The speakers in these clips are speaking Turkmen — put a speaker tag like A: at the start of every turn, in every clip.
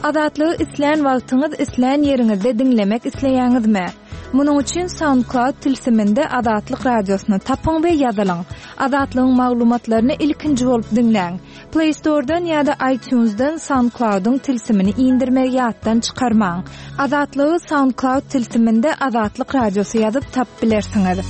A: Adatlygy isleýän wagtyňyz isleýän ýeriňizde dinlemek isleýäňizmi? Munuň üçin SoundCloud tilsiminde Adatlyk radiosyny tapyň we ýazylaň. Adatlygyň maglumatlaryny ilkinji bolup dinleň. Play Store'dan ýa-da iTunes'dan SoundCloud'un tilsimini indirmegi ýatdan çykarmaň. Adatlygy SoundCloud tilsiminde Adatlyk radiosy ýazyp tap bilersiňiz.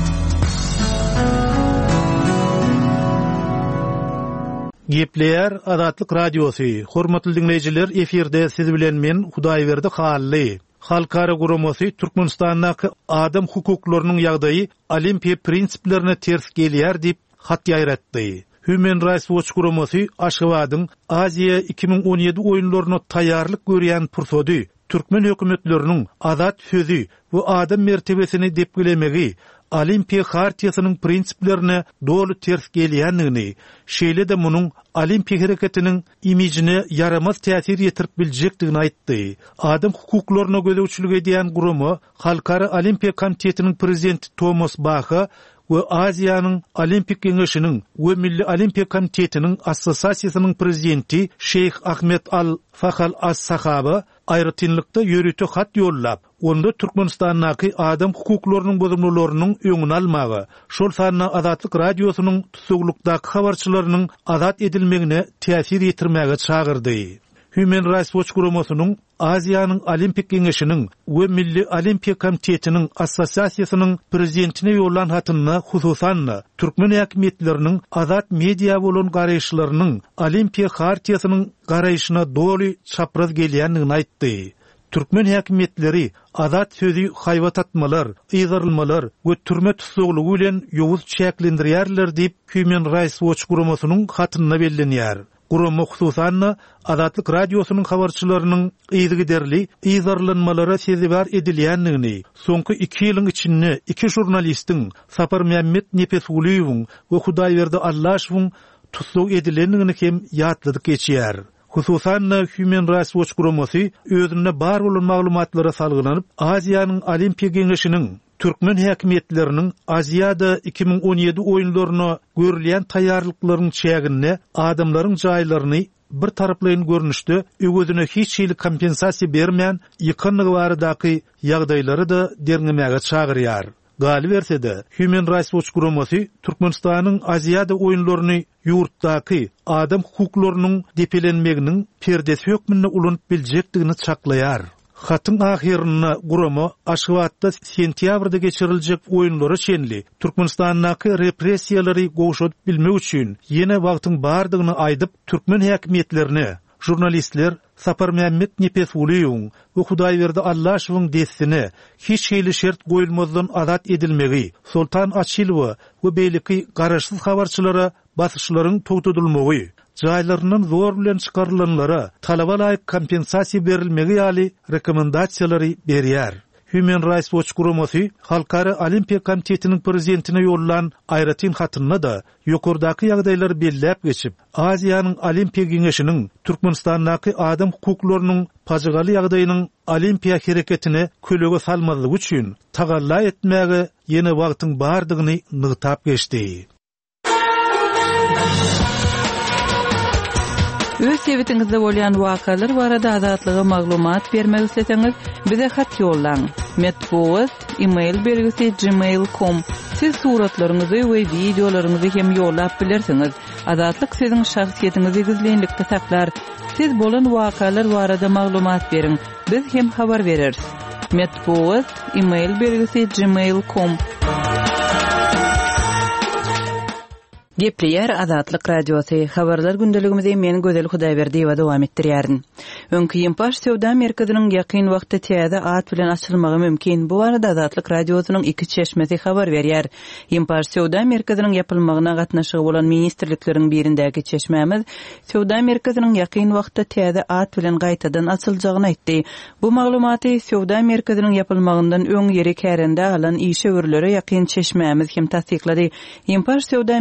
B: Gepleýär Adatlyk radiosy. Hormatly dinleýijiler, eferde siz bilen men Hudaýberdi Hally. Halkara guramasy Türkmenistanyň adam hukuklarynyň ýagdaýy Olimpiya prinsiplerine ters gelýär diýip hat ýaýratdy. Human Rights Watch guramasy Aşgabatyň Aziya 2017 oýunlaryna taýýarlyk görýän pursady Türkmen hökümetleriniň azat sözi we adam mertebesini depgilemegi Olimpiya hartiýasynyň prinsiplerine dolu ters gelýändigini, şeýle de munyň Olimpiya hereketiniň imijine yaramaz täsir ýetirip biljekdigini aýtdy. Adam hukuklaryna gözegçilik edýän guramy Halkara Olimpiya komitetiniň prezidenti Thomas Bach we Aziýanyň Olimpik Geňeşiniň we Milli Olimpiya Komitetiniň Assosiasiýasynyň prezidenti Şeyh Ahmet Al-Fahal As-Sahaba aýratynlykda ýörüte hat ýollap, onda Türkmenistanyň adam hukuklarynyň bozulmalarynyň öňüni almagy, şol sanyna Adatlyk radiosynyň tutuklukdaky habarçylarynyň azat edilmegine täsir ýetirmäge çagyrdy. Human Rights Watch guramasynyň Aziýanyň Olimpik Geňeşiniň we Milli Olimpiya Komitetiniň Assosiasiýasynyň prezidentine ýollan hatynda hususan Türkmen häkimetleriniň azat media bolan garaýşlarynyň Olimpiya hartiýasynyň garaýşyna doly çapraz gelýändigini aýtdy. Türkmen häkimetleri azat sözi haýwat atmalar, ýygyrylmalar we türme tutsuglugy bilen ýowuz çäklendirýärler diýip Human Rights Watch guramasynyň hatynda bellenýär. Gurama hususan Adatlyk radiosynyň habarçylarynyň ýygyderli ýygyrlanmalara sezibar edilýändigini, soňky 2 ýylyň içinde 2 jurnalistiň Sapar Mehmet Nepesguliýewiň we Hudaýberdi Allaşowyň tutsuk edilendigini hem ýatladyk geçýär. Hususan Human Rights Watch guramasy özüne bar bolan maglumatlara salgylanyp Aziýanyň Olimpiya Geňeşiniň Türkmen häkimetleriniň Aziýada 2017 oýunlaryna görülýän taýýarlyklaryň çägine adamlaryň jaýlaryny bir taraplyň görnüşde öwüzüne hiç ýyly kompensasiýa bermän ýykynlygy baradaky ýagdaýlary da derňemege çagyrýar. Gali bersede Human Rights Watch guramasy Türkmenistanyň Aziýada oýunlaryny ýurtdaky adam hukuklarynyň depelenmeginiň perdesi hökmünde ulanyp biljekdigini çaklaýar. Hatyň ahyrynda gurama Aşgabatda sentýabrda geçiriljek oýunlara şenli Türkmenistanyň repressiýalary goşup bilmek üçin ýene wagtyň bardygyny aýdyp türkmen häkimetlerine jurnalistler Sapar Mehmet Nepesguliýewiň we Hudaýberdi Allaşowyň destine hiç ýyly şert goýulmazdan azat edilmegi, Sultan Açilova we beýleki garaşsyz habarçylara basyşlaryň togtadylmagy, jaýlarynyň zor bilen çykarylanlara talaba laýyk kompensasiýa berilmegi ýaly rekomendasiýalary berýär. Human Rights Watch guramasy Halkara Olimpiya Komitetiniň prezidentine ýollan aýratyn hatynda da ýokurdaky ýagdaýlary belläp geçip, Aziýanyň Olimpiya Geňeşiniň Türkmenistanyň adam hukuklarynyň pajagaly ýagdaýynyň Olimpiya hereketine kölege salmalygy üçin tagalla etmäge ýene wagtyň bardygyny nygtap geçdi.
C: Öz sebetiňizde bolýan wakalar barada azatlyga maglumat bermek isleseňiz, bize hat ýollaň. Metbuat email belgisi gmail.com. Siz suratlaryňyzy we videolaryňyzy hem ýollap bilersiňiz. Azatlyk siziň şahsiýetiňizi gizlenlikde saklar. Siz bolan wakalar barada maglumat beriň. Biz hem habar bereriz. Metbuat email belgisi gmail.com. Gepleýär Adatlyk radiosy. Habarlar gündeligimizi men Gözel Hudaýberdi we dowam etdirýärin. Öňkü ýympaş Sewda merkeziniň ýakyn wagtda täze at bilen açylmagy mümkin. Bu arada Adatlyk radiosynyň iki çeşmesi habar berýär. Ýympaş Sewda merkeziniň ýapylmagyna gatnaşygy bolan ministrlikleriň birindäki çeşmämiz Sewda merkeziniň ýakyn wagtda täze at bilen gaýtadan açyljagyny aýtdy. Bu maglumaty Sewda merkeziniň ýapylmagyndan öň ýeri kärende alan işe örlere ýakyn çeşmämiz hem tasdiklady. Ýympaş Sewda merkeziniň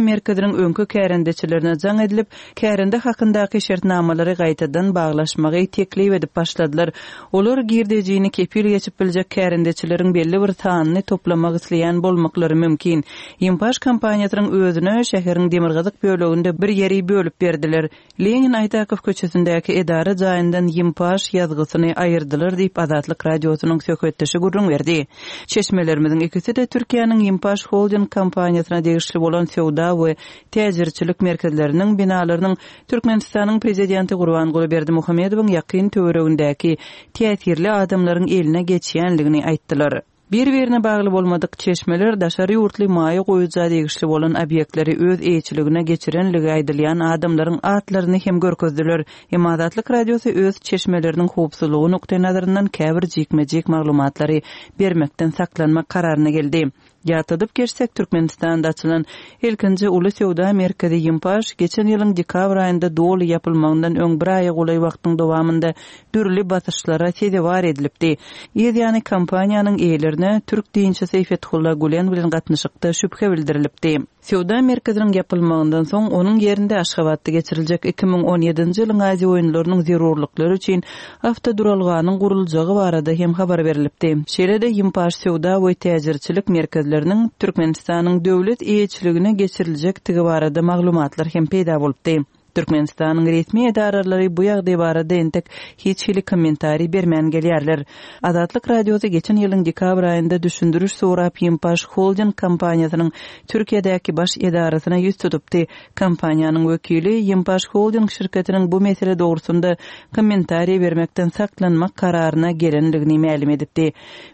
C: kampaniýalaryň öňkü kärendeçilerine jaň edilip, kärende hakyndaky şertnamalary gaýtadan baglaşmagy teklip edip başladylar. Olar girdejini kepil geçip biljek kärendeçileriň belli bir sanyny toplamak isleýän bolmaklary mümkin. Ýympaş kampaniýasynyň özüne şäheriň Demirgazyk böleginde bir ýeri bölüp berdiler. Lenin Aýtakow köçesindäki edara jaýyndan Ýympaş ýazgysyny aýyrdylar diýip Azatlyk radiosynyň söhbetdeşi gurrun berdi. Çeşmelerimiziň ikisi de Türkiýanyň Ýympaş Holding kampaniýasyna degişli bolan sowda we täjirçilik merkezleriniň binalarynyň Türkmenistanyň prezidenti Gurbanguly Berdimuhammedowyň ýakyn töweregindäki täsirli adamlaryň eline geçýänligini aýtdylar. Bir-birine bagly bolmadyk çeşmeler daşary ýurtly maýa goýuja degişli bolan obýektleri öz eýçiligine geçirenligi aýdylýan adamlaryň atlaryny hem görkezdiler. Azatlyk radiosy öz çeşmeleriniň howpsuzlygy nokta nazaryndan käbir jikmejik maglumatlary bermekden saklanmak kararyna geldi. Ýatydyp geçsek Türkmenistanda açylan ilkinji uly sowda merkezi Ýympaş geçen ýylyň dekabr aýynda doly ýapylmagyndan öň bir aýy golay wagtyň dowamında dürli basyşlara sezebar edilipdi. Ýa-ni kampaniýanyň eýlerine Türk diýinçisi Fethullah Gülen bilen gatnaşykda şüphe bildirilipdi. Sowda merkeziniň ýapylmagyndan soň onuň ýerinde Aşgabatda geçiriljek 2017-nji ýylyň Aziýa oýunlarynyň zerurlyklary üçin awtoduralganyň guruljagy barada hem habar berilipdi. Şeýle-de Ýympaş sowda we täjirçilik merkezleriniň Türkmenistanyň döwlet eýçiligine geçiriljek tigi barada maglumatlar hem peýda bolupdy. Türkmenistanyň resmi edaralary bu ýagdaý barada entek hiç hili kommentari bermän gelýärler. Azatlyk radiosy geçen ýylyň dekabr aýynda düşündürüş sorap Ýympaş Holding kampaniýasynyň Türkiýedäki baş edarasyna ýüz tutupdy. Kampaniýanyň wekili Ýympaş Holding şirketiniň bu mesele dogrusunda kommentari bermekden saklanmak kararyna gelenligini ma'lum edipdi.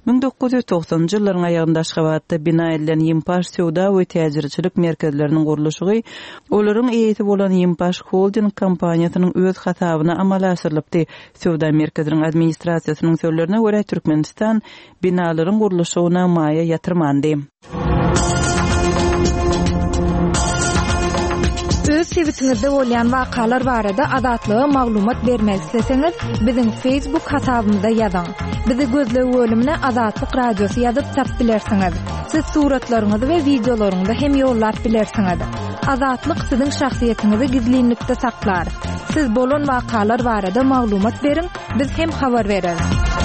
C: 1990-njy ýyllaryň aýagynda Aşgabatda bina edilen Ýympaş sowda we täjirçilik merkezleriniň gurulşy olaryň eýeti bolan Ýympaş Holding kampaniýasynyň öz hasabyna amala aşyrylypdy. Sowda merkeziniň administrasiýasynyň sözlerine görä Türkmenistan binalaryň gurulşyna maýa ýatyrmandy.
A: Öz sebitiňizde bolýan wakalar barada azatlyga maglumat bermek isleseňiz, biziň Facebook hasabymyza ýazyň. Bizi gözlegi bölümine Azatlyk radiosu ýazyp tap bilersiňiz. Siz suratlaryňyzy we videolaryňyzy hem ýollap bilersiňiz. Azatlyk siziň şahsiýetiniňizi gizlinlikde saklar. Siz bolan wakalar barada maglumat beriň, biz hem habar bereriz.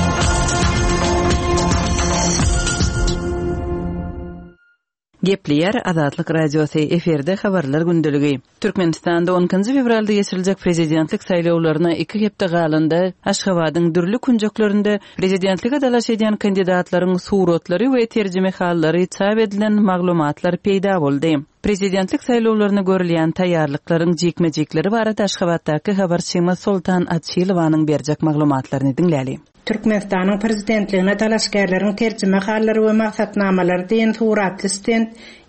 C: Gepleýär Azatlyk radiosy eferde habarlar gündeligi. Türkmenistanda 10-njy fevralda geçiriljek prezidentlik saýlawlaryna 2 hepde galynda Aşgabatyň dürli kunjaklarynda prezidentlige dalaş edýän kandidatlaryň suratlary we terjime hallary çap edilen maglumatlar peýda boldy. Prezidentlik saýlawlaryna görülýän taýýarlyklaryň jekmejekleri barada Aşgabatdaky habarçyma Sultan Atçylowanyň berjek maglumatlaryny dinläli.
D: Türkmenistanyň prezidentligine dalaşgärleriň terjime hallary we maksatnamalary diýen suratly stend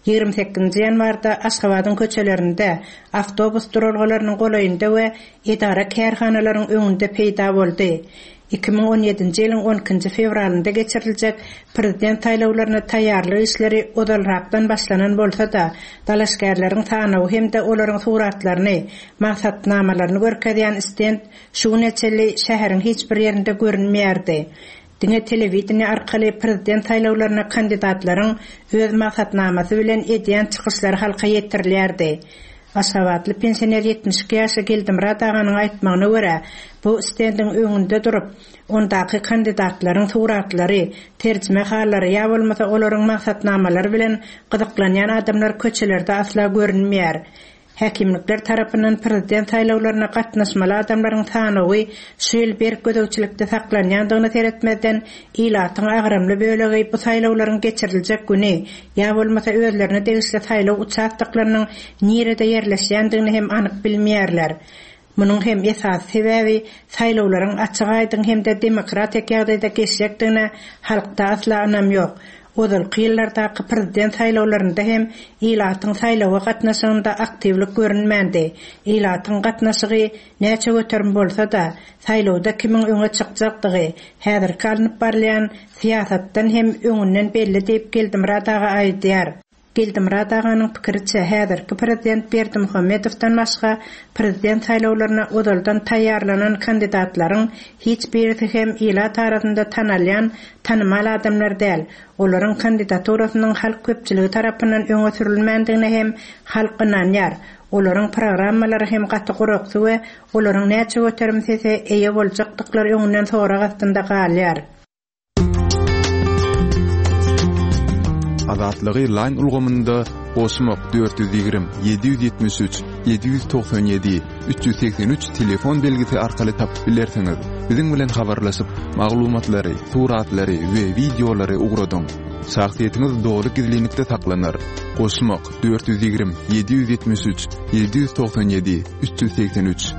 D: 28-nji ýanwarda Aşgabatyň köçelerinde awtobus duralgalarynyň golaýynda we idara kärhanalaryň öňünde peýda boldy. 2017-nji ýylyň 12-nji fevralynda geçiriljek prezident saýlawlaryna taýýarlyk işleri odalrakdan başlanan bolsa-da, dalaşgärleriň sanawy hemde olaryň suratlaryny, maksatnamalaryny görkezýän stend şu neçeli şäheriň hiç bir ýerinde görünmeýärdi. Diňe telewiziýa arkaly prezident saýlawlaryna kandidatlaryň öz maksatnamasy bilen edýän çykyşlary halka ýetirilýärdi. Aşgabatly pensioner 72 ýaşa Geldimrat aganyň aýtmagyna görä, bu stendin öňünde durup, ondaky kandidatlaryň suratlary, terjime hallary ýa bolmasa olaryň maksatnamalary bilen gyzyklanýan adamlar köçelerde asla görünmeýär. Häkimlikler tarapyndan prezident saýlawlaryna gatnaşmaly adamlaryň sanawy şeýle bir gödäwçilikde saklanýandygyny seretmeden ilatyň agramly bölegi bu saýlawlaryň geçiriljek güni ýa bolmasa özlerine degişli saýlaw uçakdyklarynyň nerede ýerleşýändigini hem anyk bilmeýärler. Munyň hem esas sebäbi saýlawlaryň açyk aýdyn hem de demokratik ýagdaýda geçýärdigine halkda asla anam ýok. Odal kıyıllardaky prezident saýlawlarynda hem ilatyň saýlawa gatnaşygynda aktivlik görünmändi. Ilatyň gatnaşygy näçe göterim bolsa-da, saýlawda kimiň öňe çykjakdygy, häzir kalynyp barlayan siýasatdan hem öňünden belli diýip Geldimrat aga aýdýar. Gildimrat aganyň pikiriçe häzirki prezident Berdimuhamedowdan başga prezident saýlawlaryna odaldan taýýarlanan kandidatlaryň hiç birisi hem ila tarapynda tanalýan, tanymal adamlar däl. Olaryň kandidaturasynyň halk köpçüligi tarapyndan öňe sürilmändigine hem halk ynanýar. Olaryň programmalary hem gaty gurukdy we olaryň näçe göterimsese eýe boljakdyklary öňünden sonra gastynda galýar.
E: Azatlygy line ulgamynda Osmok 420 773 797 383 telefon belgisi arkaly tapyp bilersiňiz. Biziň bilen habarlaşyp maglumatlary, suratlary we videolary ugradyň. Şahsiýetiniz dogry gizlilikde saklanar. Osmok 420 773 797 383.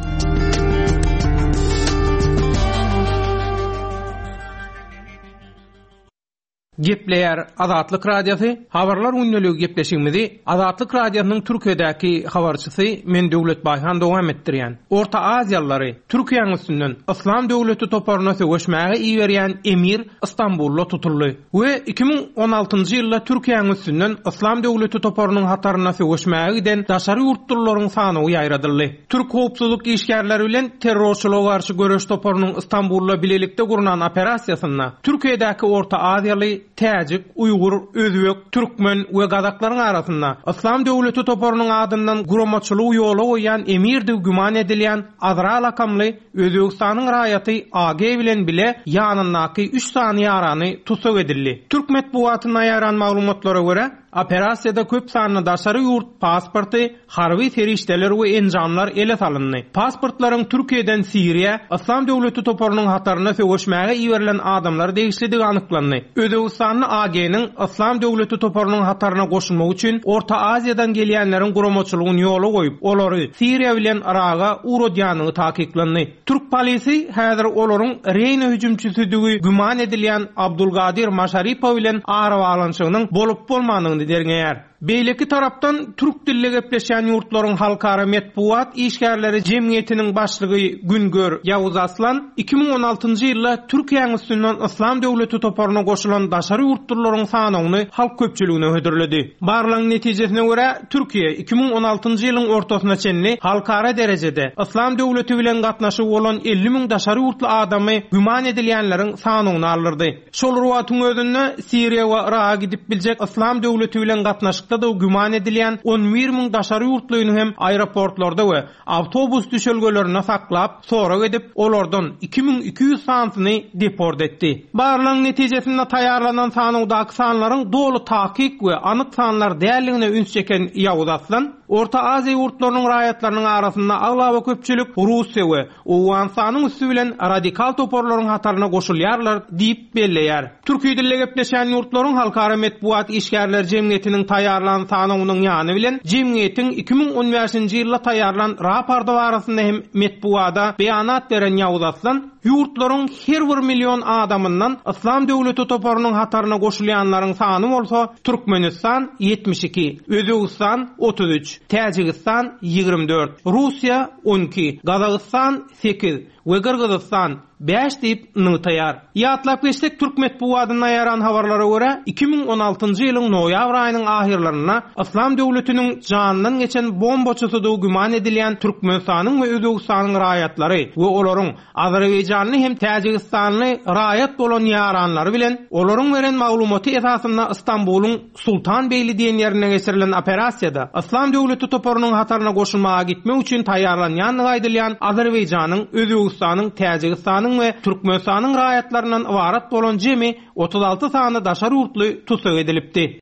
F: Gepleýär Azatlyk Radiosu habarlar gündəligi gepleşigimizi Azatlyk Radiosynyň Türkiýedäki habarçysy men Döwlet Baýhan dowam etdirýän. Orta Aziýalary Türkiýanyň üstünden Islam döwleti toparyna söwüşmäge iýerýän emir Istanbulda tutuldy we 2016-njy ýylda Türkiýanyň üstünden Islam döwleti toparynyň hataryna söwüşmäge giden daşary ýurtlaryň sany ýaýradyldy. Türk howpsuzlyk işgärleri bilen terrorçylyga garşy görüş toparynyň Istanbulda bilelikde gurulan operasiýasyna Türkiýedäki Orta Aziýaly Täjik, Uýgur, Özbek, Türkmen we Gazaklaryň arasynda Islam döwleti toparynyň adyndan guramaçylyk ýola goýan emirdi güman edilýän Azra lakamly Özbekistanyň raýaty AG bilen bile ýanyndaky 3 sany ýarany tutsak edildi. Türk medeniýetyna ýaran maglumatlara görä operasyada köp sanly daşary ýurt pasporty, harby ferişdeler we enjamlar ele salyndy. Pasportlaryň Türkiýeden Siriýa, Islam döwleti toparynyň hataryna söwüşmäge iýerilen adamlar degişligi anyklandy. Özbekistanyň AG-niň Islam döwleti toparynyň hataryna goşulmak üçin Orta Aziýadan gelýänleriň guramaçylygyny ýola goýup, olary Siriýa bilen Iraga urodýanyny takiplandy. Türk polisi häzir olaryň Reyna hüjümçüsüdigi güman edilýän Abdulgadir Maşaripow bilen arawalanşygynyň bolup bolmanyny derňär. Beýleki tarapdan türk dilli gepleşen ýurtlaryň halkara medeniýet işgärleri jemgyýetiniň başlygy Güngör Ýawuz Aslan 2016-njy ýylda Türkiýanyň üstünden Islam döwleti toparyna goşulan daşary ýurtlaryň sanyny halk köpçüligine hödürledi. Barlaň netijesine görä Türkiýe 2016-njy ýylyň ortasına çenli halkara derejede Islam döwleti bilen gatnaşyp bolan 50.000 daşary ýurtly adamy güman edilýänleriň sanyny alyrdy. Şol ruwatyň özünde Siriýa we Iraga gidip biljek Islam döwleti bilen gatnaşyk da güman edilýän 11.000 daşary ýurtlyny hem aeroportlarda we awtobus düşelgelerine saklap, sonra edip olardan 2200 sanyny deport etdi. Barlaň netijesinde taýýarlanan sanydaky sanlaryň dolu takip we anyk sanlar däligine üns çeken Ýawuz Aslan, Orta Aziýa ýurtlarynyň raýatlarynyň arasynda aglaby köpçülik Russiýa we Owganstanyň üstü bilen radikal toparlaryň hataryna goşulýarlar diýip belleýär. Türkiýe dilli gepleşen ýurtlaryň halkara medeniýet işgärleri jemgyýetiniň taýýarlan sanynyň ýany bilen jemgyýetiň 2015-nji ýylda taýýarlan raporty barasynda hem medeniýetde beýanat beren Ýawuz Aslan ýurtlaryň her 1 million adamyndan Islam döwleti toparynyň hataryna goşulýanlaryň sany bolsa Türkmenistan 72, Özbekistan 33, Täjikistan 24, Russiýa 12, Gazakystan 8 we Kyrgyzstan 5 diýip nytaýar. Ýatlap geçsek Türk medeniýetyna ýaran habarlara görä 2016-njy ýylyň noýabr aýynyň ahirlerine Islam döwletiniň janynyň geçen bombaçysydy güman edilýän Türkmenistanyň we Özbekistanyň raýatlary we olaryň Azerbaýjanly hem Täjikistanly raýat bolan ýaranlary bilen olaryň beren maglumaty esasynda Istanbulyň Sultan Beyli diýen ýerine geçirilen operasiýada Islam döwleti toparynyň hataryna goşulmaga gitmek üçin taýýarlanýan gaýdylýan Azerbaýjanyň, Özbekistanyň, Täjikistanyň we Türkmenistanyň raýatlarynyň ibarat bolan jemi 36 sany daşary ýurtly tutsak edilipdi.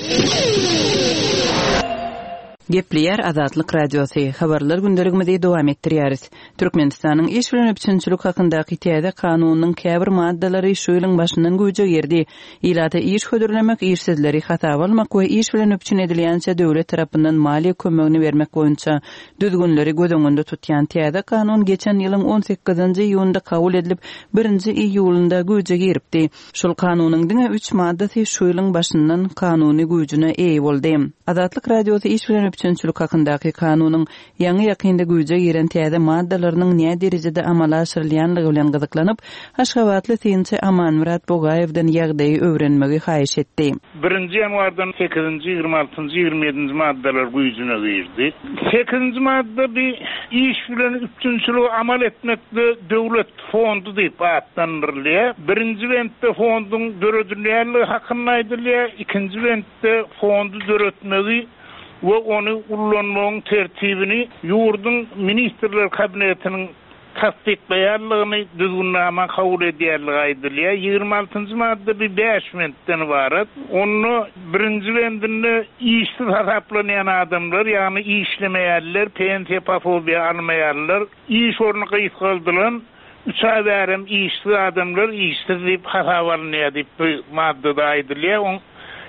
C: Gepleýär Azatlyk Radiosu habarlar gündeligimizi dowam etdirýäris. Türkmenistanyň iş bilen öpçünçilik hakyndaky täze kanunynyň käbir maddalary şu ýylyň başyndan güýje girdi. Ilata iş hödürlemek, işsizleri hata bolmak we iş bilen öpçün edilýänçe döwlet tarapyndan maliýe kömegini bermek boýunça düzgünleri göz tutýan täze kanun geçen ýylyň 18-nji ýylynda kabul edilip 1-nji iýulynda güýje giripdi. Şol kanunyň diňe 3 maddasy şu ýylyň başyndan kanuny güýjüne eýe boldy. Azatlyk Radiosu iş bilen üçünçülük hakyndaky kanunyň ýaňy ýakynda güýje giren täze maddalarynyň näme derejede amala aşyrylýanlygy bilen gyzyklanyp, Aşgabatly synçy Amanmurat Bogaýewden ýagdaýy öwrenmegi haýyş etdi.
G: 1-nji ýanwardan 8-nji, 26-njy, 27-nji maddalar güýjüne girdi. 8-nji madda bir iş bilen üçünçülügi amal etmekde döwlet fondu diýip atlandyrylýar. 1-nji wentde fonduň döredilýänligi hakynda aýdylýar, 2-nji wentde fondu döretmegi we onu ullanmagyň tertibini ýurdun ministrler kabinetiniň tasdikleýärligini düzgünnama kabul edýärligi aýdylýar. 26-njy madda bir 5 wentden ibaret. Onu 1-nji wendinde işsiz hasaplanýan adamlar, ýani işlemeýärler, pensiýa pafobiýa almaýarlar, iş orny gyýtgaldylan 3 ay bärim işsiz adamlar işsiz diýip hasap alınýar diýip bu maddada aýdylýar.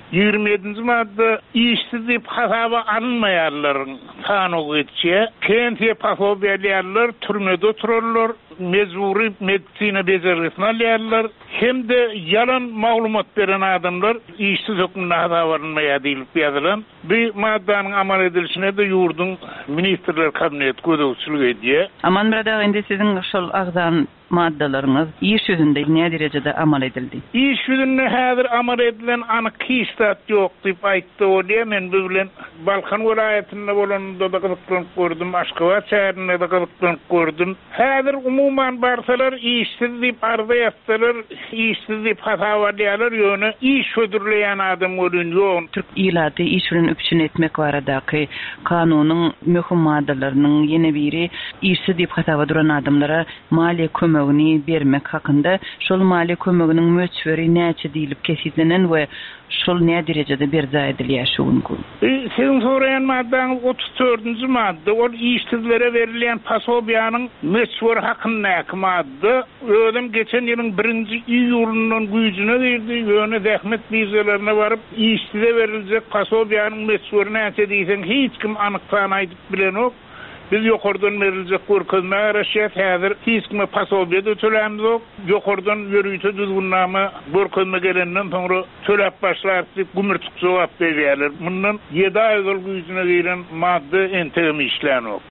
G: 27-nji madda işsiz diýip hasaba alınmaýarlaryň sanyny geçýär. Pensiýa pafobiýalylar türmede oturarlar, mezuri medisina bejergisini alýarlar. Hem de yalan maglumat beren adamlar işsiz hökmünde hasaba alınmaýar diýilip ýazylan. Bu maddanyň amal edilişine de ýurdun ministrler kabineti gödäwçilik edýär.
C: Amanmurat aga, indi siziň şol agzan maddalaryňyz iş ýüzünde näme derejede amal edildi?
G: İş ýüzünde häzir amal edilen anyk kistat ýok diýip aýtdy bolýar. Men bu bilen Balkan welaýetinde bolanda da gyzyklanyp gördüm, Aşgabat şäherinde de gyzyklanyp gördüm. Häzir umuman barsalar işsiz diýip arza ýetseler, işsiz diýip hasap alýarlar, ýöne iş ödürleýän adam görün ýok.
C: Türk ilaty iş bilen üçin etmek baradaky kanunyň möhüm maddalarynyň ýene biri işsiz diýip hasaba duran adamlara maliýe kömegini bermek hakynda. Şol maliýe kömeginiň möçberi näçe diýilip kesizlenen we şol näme derejede berza edilýär şu mümkin.
G: Siz sorayan maddaň 34-nji madda, ol işsizlere berilýän pasobiýanyň möçberi hakyndaky madda. Öňem geçen ýylyň 1-nji iýulundan güýjüne girdi. Ýöne zähmet wizalarına baryp işsize beriljek pasobiýanyň möçberi näçe diýsen hiç kim anyk aýdyp bilenok. Biz ýokardan beriljek görkezme araşýat häzir hiç kime pasobiýa tölämiz ýok. Ýokardan ýörüýte düzgünnama görkezme gelenden soňra töläp başlar diýip gümürtük jogap berýärler. Mundan 7 ay güýjüne giren madda entegem işlänok.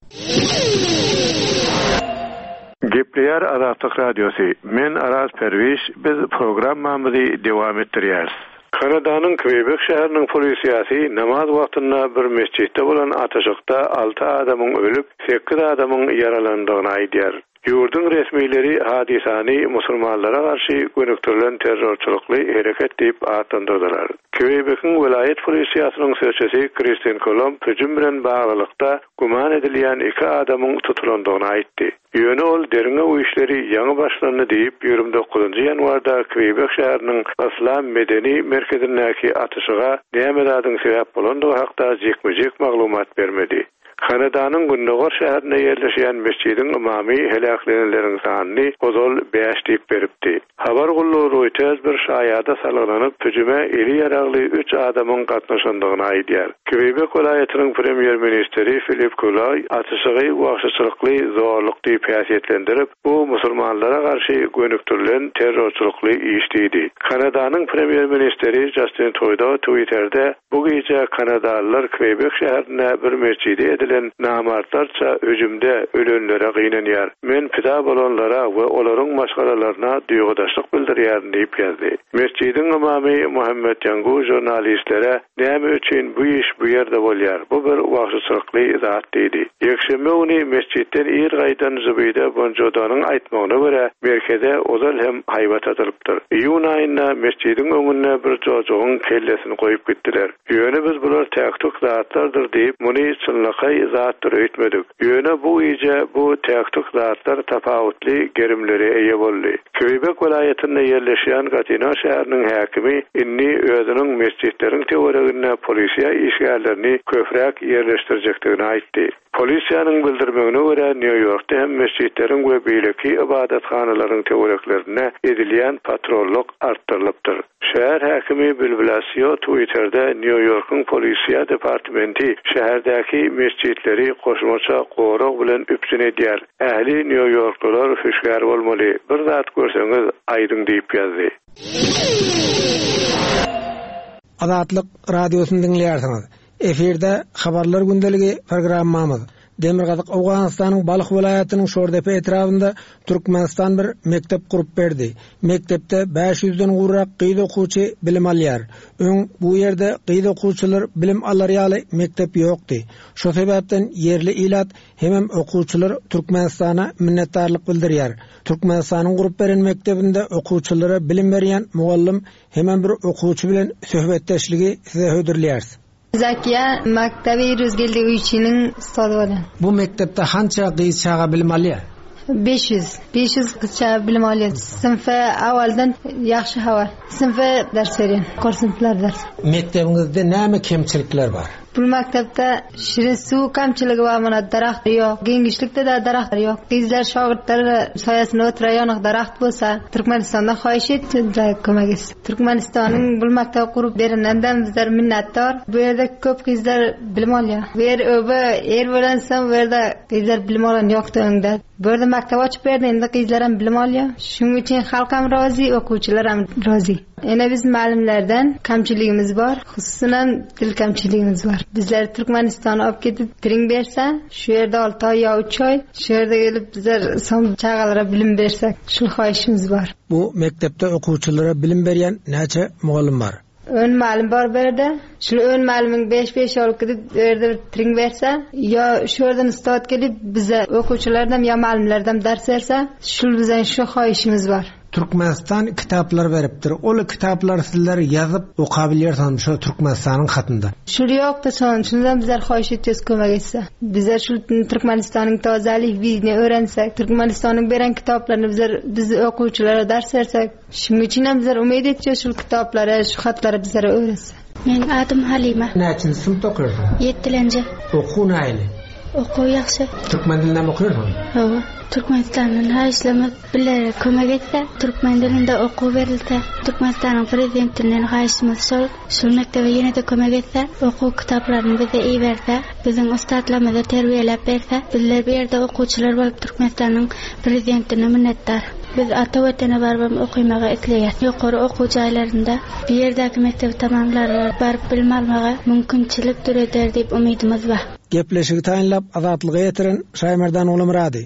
H: Gepleýär Azatlyk Radiosu. Men Araz Perwiş, biz programmamyzy dowam etdirýäris. Kanadanyň Quebec şäheriniň polisiýasy namaz wagtynda bir mesçitde bolan ataşykda 6 adamyň ölüp, 8 adamyň yaralandygyny aýdýar. Ýurdun resmiýleri hadisany musulmanlara garşy gönüktirilen terrorçulukly hereket diýip atlandyrdylar. Quebec'in welaýet polisiýasynyň sözçisi Christian Colomb hüjüm bilen baglykda guman edilýän 2 adamyň tutulandygyny aýtdy. Ýöne ol derine o işleri ýaňy başlandy diýip 29-njy ýanwarda Quebec şäheriniň Islam medeni merkezindäki atyşyga näme dadyň sebäp bolandygy hakda jekmejek maglumat bermedi. Kanadanyň Gündogor şäherinde ýerleşýän mesçidiň imamy helaklenenleriň sanyny ozal 5 diýip beripdi. Habar gully Reuters bir şaýada salgylanyp hüjüme eli ýaragly 3 adamyň gatnaşandygyny aýdýar. Quebec welaýatynyň premier ministeri Philip Couillard atyşygy wagtçylykly zorluk diýip häsiýetlendirip, bu musulmanlara garşy gönüktirilen terrorçulukly iş diýdi. Kanadanyň premier ministeri Justin Trudeau Twitter'de bu gece Kanadalılar Quebec şäherine bir mescidi edilen namartlarça hüjümde ölenlere gynanýar. Men pida bolanlara we olaryň maşgalalaryna duýgudaşlyk bildirýär diýip ýazdy. Mescidin imamy Muhammed Yangu jurnalistlere näme üçin bu iş bu ýerde bolýar? Bu bir wagtçylykly zat diýdi. Ýekşeme ony mescidden ir gaýdan Zübeyde Bonjodanyň aýtmagyna görä merkeze ozal hem haýbat atylypdyr. Ýun aýynda mescidin öňüne bir jojugyň kellesini goýup gitdiler. Ýöne biz bular täktuk zatlardyr diýip muny çynlykay zatlar öýtmedik. Ýöne bu iýje bu täktuk zatlar tapawutly gerimleri eýe boldy. Quebec welaýetinde ýerleşýän Gatineau şäheriniň häkimi inni özüniň mescidleriň teoregine polisiýa işgärlerini köpräk ýerleşdirjekdigini aýtdy. Polisiýanyň bildirmegine görä New Yorkda hem mescidleriň we beýleki ibadathanalaryň teoreklerine edilýän patrolluk artdyrylypdyr. Şäher häkimi Bilbilasio Twitter'da New York'un polisiýa departamenti şäherdäki mescidleri koşmaça gorag bilen üpsün edýär. Ähli New Yorklular hüşgär bolmaly. Bir zat görseňiz aýdyň diýip ýazdy.
I: Azatlyk radiosyny dinleýärsiňiz. Efirde habarlar gündeligi programmamız. Demirgazyk Awganystanyň Balyk welayatynyň Şordepe etrafynda Türkmenistan bir mektep kurup berdi. Mektepde 500den gurrak gyýda okuwçy bilim alýar. Bu ýerde gyýda okuwçylar bilim alar ýaly mektep ýokdy. Şo sebäpden yerli ilat hem okuwçylar Türkmenistana minnetdarlyk bildirýär. Türkmenistanyň gurup beren mektebinde okuwçylara bilim berýän mugallim hem bir okuwçy bilen söhbetdeşligi size hödürlýär.
J: Zakiya maktabi rüzgeldi uyçinin ustadı.
I: Bu mektepte hança gyýçaga bilim alýar?
J: 500 gyýçaga bilim alýar. Sınıfa awaldan ýaxşy hava. Sınıfa ders berýän, kursinplar ders.
I: Mektebiňizde näme kemçilikler bar?
J: Bu maktabda şirin su kamçılığı var, mana daraxt yok. Gengişlikte de daraxt yok. Bizler şagirdler soyasına oturayan daraxt bolsa, Türkmenistan'da xahiş etdiler kömek etsin. Türkmenistan'ın bu maktabı kurup berenden bizler minnettar. Bu yerde köp kızlar bilim alıyor. Eğer öğrensem burada kızlar bilim alan yoktu öňde. Burada maktab açıp berdiğinde kızlar bilim alıyor. Şunun için halkam razı, okuvchilar ham razı. Ene biz malimlerden kamçılığımız var. Hususan dil kamçılığımız var. Bizler Türkmenistan'a alıp gidip tring berse, şu yerde 6 ay ya 3 ay, şu yerde gelip bizler son çağalara bilim bersek, şu xahişimiz var.
I: Bu mektepte okuvchilara bilim berýän näçe mugallim var?
J: Ön malim var berde. Şu ön malimin 5-5 alıp gidip yerde bir tring berse, ya şu yerden ustad gelip bize okuvchilardan ya malimlerden ders verse, şu bizden şu xahişimiz var.
I: Türkmenistan kitaplar beripdir. Ol kitaplar sizler yazıp okabilirsiniz şu Türkmenistan'ın hatında.
J: Şur yoktu şundan bizler xahiş etýäs kömek etse. Bizler şu Türkmenistan'ın tazalik bizini öğrensek, Türkmenistan'ın beren kitaplarını biz okuvchilara ders versek, şunun için bizler umid etýäs şu kitaplara, şu hatlara bizlere öğrensek.
K: Men adım Halima.
I: Näçinji sınıfda okursun?
K: 7-nji.
I: Okuw näýli?
K: Okuw ýaxşy.
I: Türkmen dilinde mi okursun?
K: Hawa. Türkmenistan'ın haýyşlamy bilen kömek etse, Türkmen dilinde okuw berilse, Türkmenistan'ın prezidentinden haýyşymyz şol mektebe ýene de kömek etse, okuw kitaplaryny bize iyi berse, biziň ustadlarymyzy terbiýelep berse, bizler bu ýerde okuwçylar bolup Türkmenistan'ın prezidentine minnetdar. Biz ata wetene barabam okuýmaga isleýär. Ýokary okuw jaýlarynda bir ýerdäki mektebi tamamlar baryp bilim almaga mümkinçilik türeder diýip umydymyz bar.
I: Gepleşigi taýinlap azatlyga ýetiren Şaýmerdan oğlum Rady.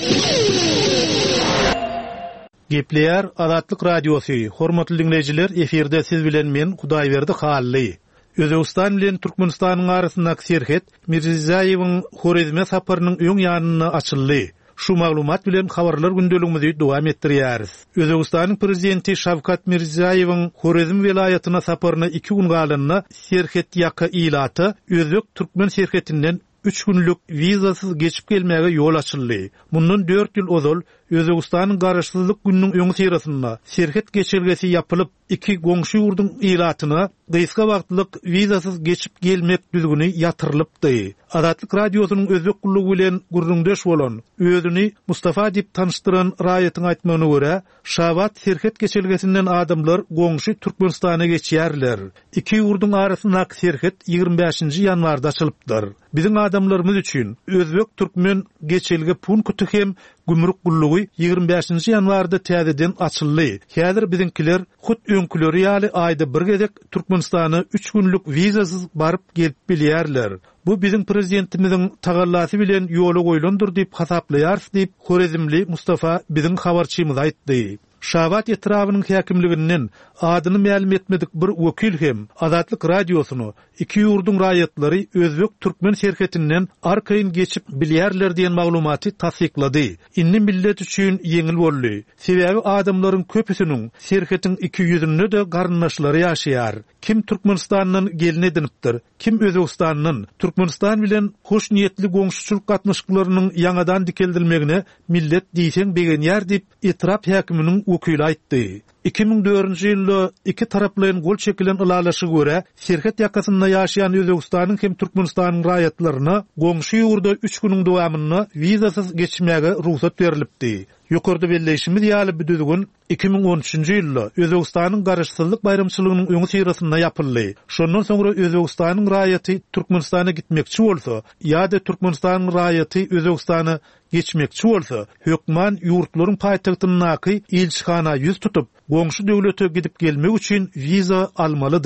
B: Gepleýär Azatlyk Radiosy. Hormatly dinleýijiler, eferde siz bilen men Hudaýberdi Hally. Özbegistan bilen Türkmenistanyň arasyndaky serhet Mirziýewiň Horizme saparynyň öň ýanyna açyldy. Şu maglumat bilen habarlar gündeligimizi dowam etdirýäris. Özbegistanyň prezidenti Şawkat Mirziýewiň Horizm welaýatyna saparyna 2 gün galynyna serhet ýaka ilaty Özbek Türkmen serhetinden 3 günlük vizasız geçip gelmege yol açıldı. Bundan 4 yıl ozal Özbegistanyň garaşsyzlyk gününiň öňü sirasynda serhet geçirgesi yapılıp 2 goňşy ýurdun ilatyna gyska wagtlyk vizasız geçip gelmek düzgüni ýatyrylypdy. Azatlyk radiosynyň özbek gullugy bilen gurrundeş bolan özüni Mustafa diýip tanıştyran raýatyň aýtmagyna görä, Şabat serhet geçirgesinden adamlar goňşy Türkmenistana geçýärler. 2 ýurdun arasyndaky serhet 25-nji ýanwarda açylypdyr. Biziň adamlarymyz üçin özbek türkmen geçilge punkty hem gümrük gullugy 25-nji ýanwarda täzeden açyldy. Häzir biziňkiler hut öňküleri ýaly aýda bir gezek Türkmenistana 3 günlük vizasız baryp gelip bilýärler. Bu biziň prezidentimiziň tagallasy bilen ýola goýulandyr diýip hasaplaýar diýip Horizmli Mustafa biziň habarçymyz aýtdy. Şabat etrawynyň häkimliginden adyny ma'lum etmedik bir wekil hem Azatlyk radiosyny 2 ýurdun raýatlary özbek türkmen serhetinden arkaýyn geçip bilýärler diýen maglumaty tasdiklady. Inni millet üçin ýeňil boldy. Sebäbi adamlaryň köpüsiniň serhetiň 2 ýüzünde de garyndaşlary ýaşaýar. Kim Türkmenistandan gelin edinipdir, kim Özbegistandan. Türkmenistan bilen hoş niyetli goňşuçylyk gatnaşyklarynyň ýangadan dikeldilmegine millet diýsen begenýär diýip etrap häkiminiň wekili aýtdy. 2004-nji ýylda iki taraplaryň gol çekilen ulalaşy görä, serhet ýakasynda ýaşaýan Özbegistanyň hem Türkmenistanyň raýatlaryna goňşy ýurda 3 güniň dowamyna vizasyz geçmege ruhsat berilipdi. Ýokarda belleşimiz ýaly bir düzgün 2013-nji ýylda Özbegistanyň garaşsyzlyk bayramçylygynyň öňü sirasynda ýapyldy. Şondan soňra Özbegistanyň raýaty Türkmenistana gitmekçi bolsa, ýa-da Türkmenistanyň raýaty Özbegistana geçmekçi bolsa, hökman ýurtlaryň paýtagtynaky elçixana ýüz tutup, goňşy döwlete gidip gelmek üçin viza almalydy.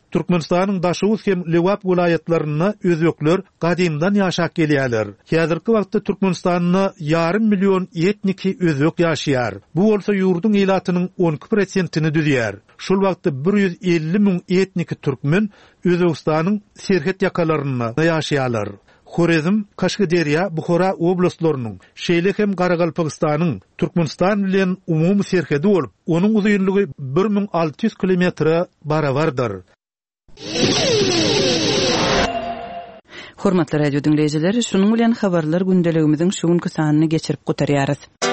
B: Türkmenistanyň Daşowuz hem Lewap vilayatlaryna özbekler gadymdan ýaşap gelýärler. Häzirki wagtda Türkmenistanyň yarım milyon etniki özbek ýaşaýar. Bu bolsa ýurdun ýylatynyň 12%-ni düzýär. Şol wagtda 150 000 etniki türkmen Özbegistanyň serhet ýakalaryna ýaşaýarlar. Horezm, Kaşgaderya, Bukhara oblastlarynyň, Şeýle hem Garagalpakistanyň Türkmenistan bilen umumy serhedi bolup, onuň uzunlygy 1600 kilometre barabardyr.
C: Hormatly radio dinleýijiler, şunuň bilen habarlar gündeligimiziň şu günkü sanyny geçirip gutarýarys.